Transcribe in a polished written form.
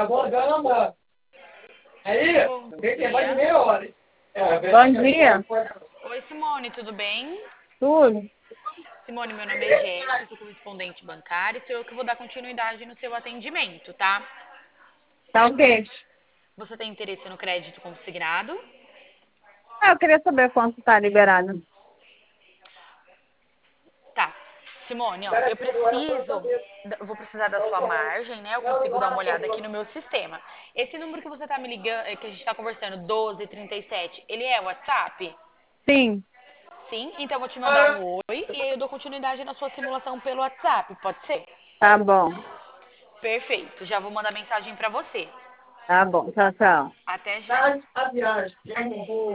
Bom dia. Bom dia. Oi, Simone, tudo bem? Tudo? Simone, meu nome é Jéssica, sou correspondente bancária e sou eu que vou dar continuidade no seu atendimento, tá? Tá ok. Você tem interesse no crédito consignado? Eu queria saber quanto tá liberado. Tá. Simone, ó, eu vou precisar da sua margem, né? Eu consigo dar uma olhada aqui no meu sistema. Esse número que você tá me ligando, que a gente tá conversando, 1237, ele é WhatsApp? Sim, Sim, então eu vou te mandar um oi e aí eu dou continuidade na sua simulação pelo WhatsApp, pode ser? tá bom. Perfeito, já vou mandar mensagem pra você. Tá bom. Tchau, tchau. Até já.